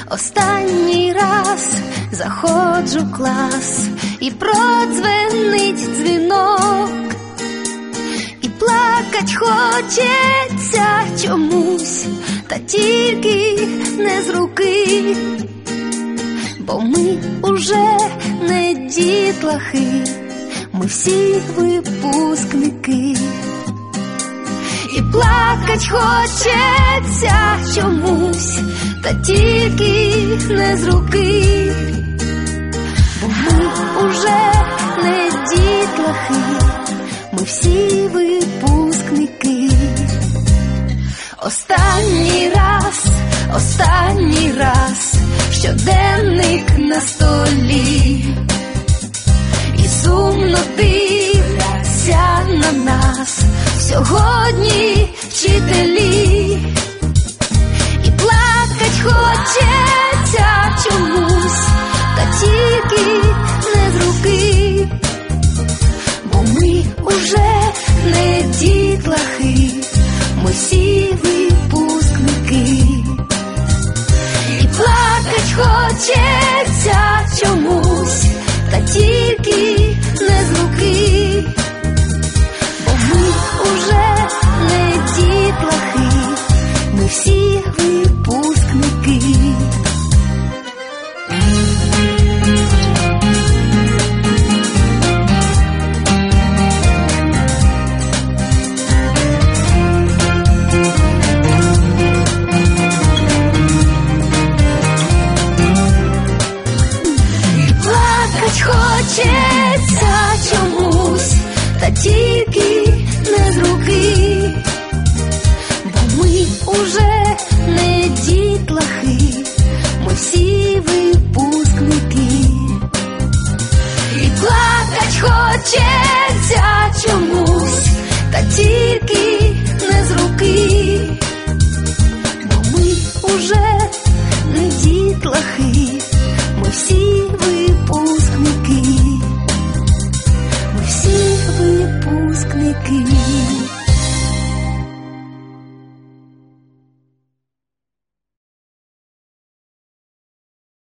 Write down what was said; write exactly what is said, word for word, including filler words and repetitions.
Останній раз заходжу в клас, і продзвенить дзвінок, і плакать хочеться чомусь, та тільки не з руки, бо ми уже не дітлахи, ми всі випускники. І плакать хочеться чомусь, та тільки не з руки, бо ми уже не дітлахи, ми всі випускники. Останній раз, останній раз, щоденник на столі, і сумно дивляться на нас сьогодні вчителі. І плакать хочеться чомусь, та тільки не з руки, бо ми уже не дітлахи, ми всі випускники. І плакать хочеться чомусь, та тільки не з руки, бо ми уже не дітлахи, ми всі випускники. Хочеться чомусь, та тільки не з руки, бо ми уже не дітлахи, ми всі випускники. І плакать хочеться чомусь, та тільки не з руки, бо ми уже не дітлахи, ми всі випускники, ми всі випускники.